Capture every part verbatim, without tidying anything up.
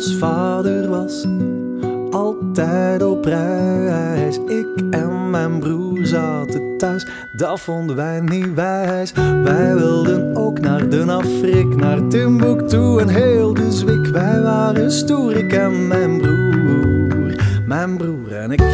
Ons vader was altijd op reis. Ik en mijn broer zaten thuis, dat vonden wij niet wijs. Wij wilden ook naar de Afrik, naar Timbuktu en heel de Zwik. Wij waren stoer, ik en mijn broer, mijn broer en ik.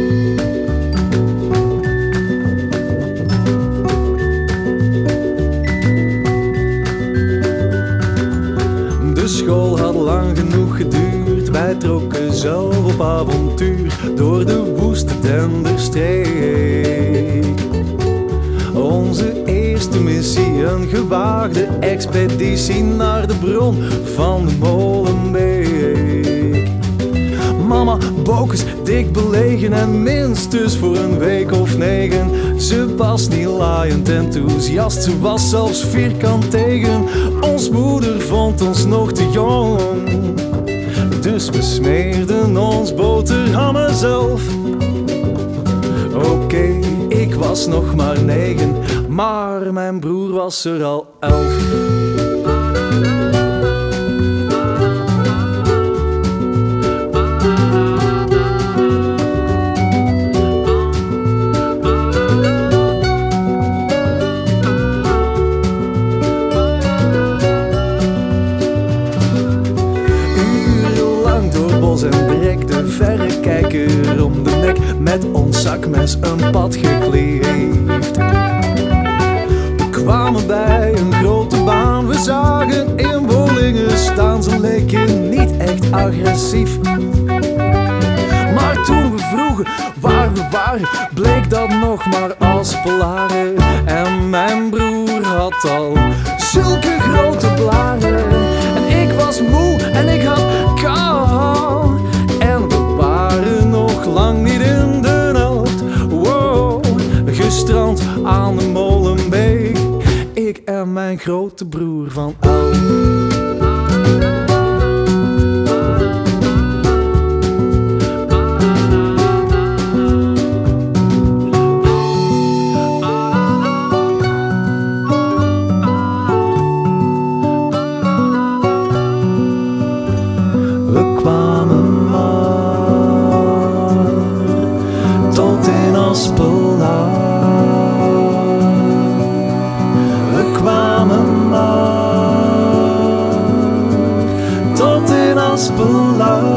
De school had lang genoeg geduurd. Wij trokken zelf op avontuur door de woeste Denderstreek. Onze eerste missie, een gewaagde expeditie naar de bron van de Molenbeek. Mama Bokus, dik belegen en minstens voor een week of negen. Ze was niet laaiend enthousiast, ze was zelfs vierkant tegen. Ons moeder vond ons nog te jong, dus we smeerden ons boterhammen zelf. Oké, okay, ik was nog maar negen, maar mijn broer was er al elf. En brek de verrekijker om de nek, met ons zakmes een pad gekleefd. We kwamen bij een grote baan, we zagen inwoningen staan. Ze leken niet echt agressief, maar toen we vroegen waar we waren, bleek dat nog maar Aspelaren. En mijn broer had al zulke grote blaren. En ik was moe en ik had kou, en we waren nog lang niet in de helft. Wow, gestrand aan de Molenbeek, ik en mijn grote broer van elf. We kwamen maar tot in Aspelaar.